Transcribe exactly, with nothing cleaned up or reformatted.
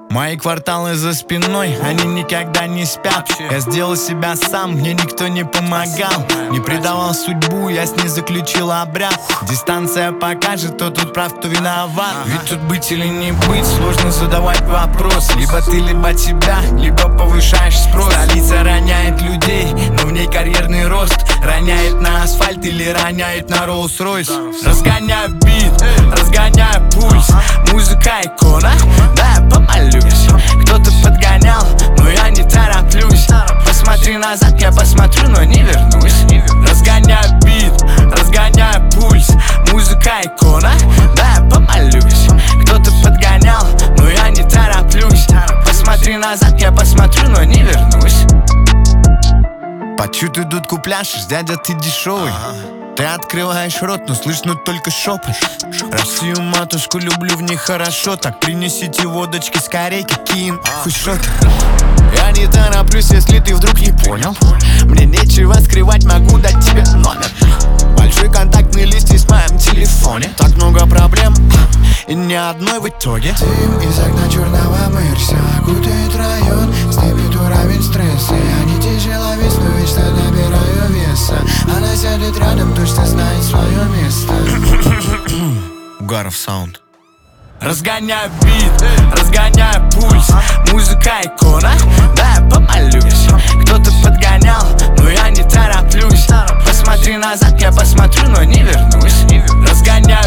Мои кварталы за спиной, они никогда не спят. Я сделал себя сам, мне никто не помогал. Не предавал судьбу, я с ней заключил обряд. Дистанция покажет, кто тут прав, кто виноват. Ведь тут быть или не быть, сложно задавать вопрос. Либо ты, либо тебя, либо повышаешь спрос. Столица роняет людей, но в ней карьерный рост. Роняет на асфальт или роняет на Rolls-Royce. Разгоняю бит, разгоняю пульс. Музыка икона, да, я помолюсь. Кто-то подгонял, но я не тороплюсь. Посмотри назад, я посмотрю, но не вернусь. Разгоняю бит, разгоняю пульс. Музыка икона, да, я помолюсь. Кто-то подгонял, но я не тороплюсь. Посмотри назад, я посмотрю, но не вернусь. Почуй, идут купляшешь, дядя, ты дешевый. Ты открываешь рот, но слышно только шепот. Россию, матушку, люблю, в ней хорошо. Так принесите водочки скорей, какие хуй шоки. Я не тороплюсь, если ты вдруг не понял. Мне нечего скрывать, могу дать тебе номер. Большой контактный лист в моем телефоне. Так много проблем и ни одной в итоге. Дым из окна черного Мерса окутает район. Степит уровень стресса. Я не тяжело весну, ведь что набираю веса. Она сядет рядом, точно знает свое место. Угаров саунд. Разгоняю бит, разгоняю пульс. Музыка икона, да, я помолюсь. Кто-то подгонял, но я не тороплюсь. Посмотри назад, я посмотрю, но не вернусь. Разгоняю